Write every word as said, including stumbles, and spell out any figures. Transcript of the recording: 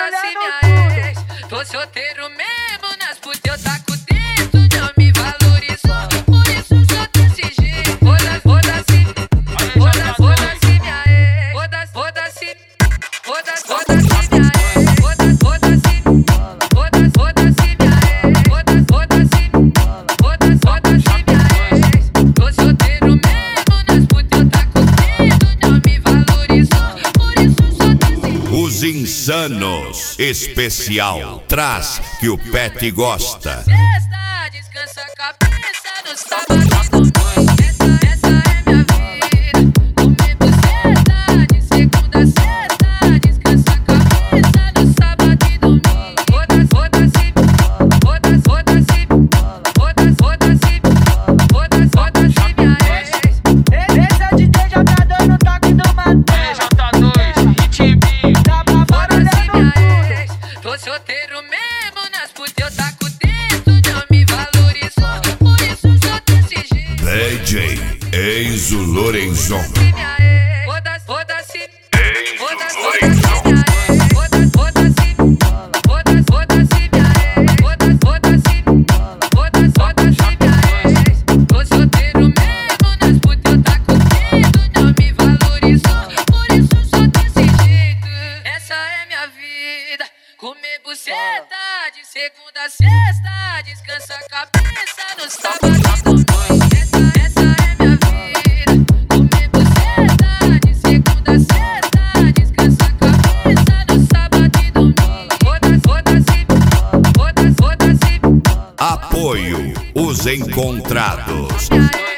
Foda-se minha ex, tô solteiro mesmo, nas putas eu taco dentro, não me valorizou, por isso sou desse jeito. Foda-se, foda-se, foda-se, foda-se minha ex, foda-se, foda-se, foda-se, foda-se minha ex, foda-se, foda-se, foda-se, foda-se minha ex, foda-se, foda-se, foda-se, foda-se minha ex, tô solteiro mesmo, nas putas eu taco dentro, não me valorizou, por isso sou desse jeito. Os Insanos Especial traz que o Pet gosta. Sexta, descansa a cabeça no sábado e domingo. Essa, essa é minha vida. Comer buceta de segunda a sexta. Descansa a cabeça no sábado e domingo. Foda-se, foda-se, foda-se, foda-se, foda-se, foda-se, foda-se, foda-se minha ex. Esse é o D J já tá dando toque do Matheus. J dois, ritminho. Tá pra fora Foda-se olhando minha tudo. ex. Tô solteiro mesmo, nas putas eu taco dentro, não me valorizou, por isso sou desse jeito. D J Enzo Lorenzon. Minha ex. Foda-se, foda-se, foda-se, foda-se minha ex. Foda-se, foda-se, foda-se, foda-se minha ex. Foda-se, foda-se, foda-se, foda-se minha ex. Tô solteiro mesmo, nas putas eu taco dentro, não me valorizou, por isso sou desse jeito. Essa é minha vida, comer buceta de segunda a sexta, descansa a cabeça no sábado e domingo. Essa, essa é minha vida, comer buceta de segunda a sexta, descansa a cabeça no sábado e domingo. Foda-se, foda-se, foda-se, foda-se, Apoio Os Encontrados. minha ex.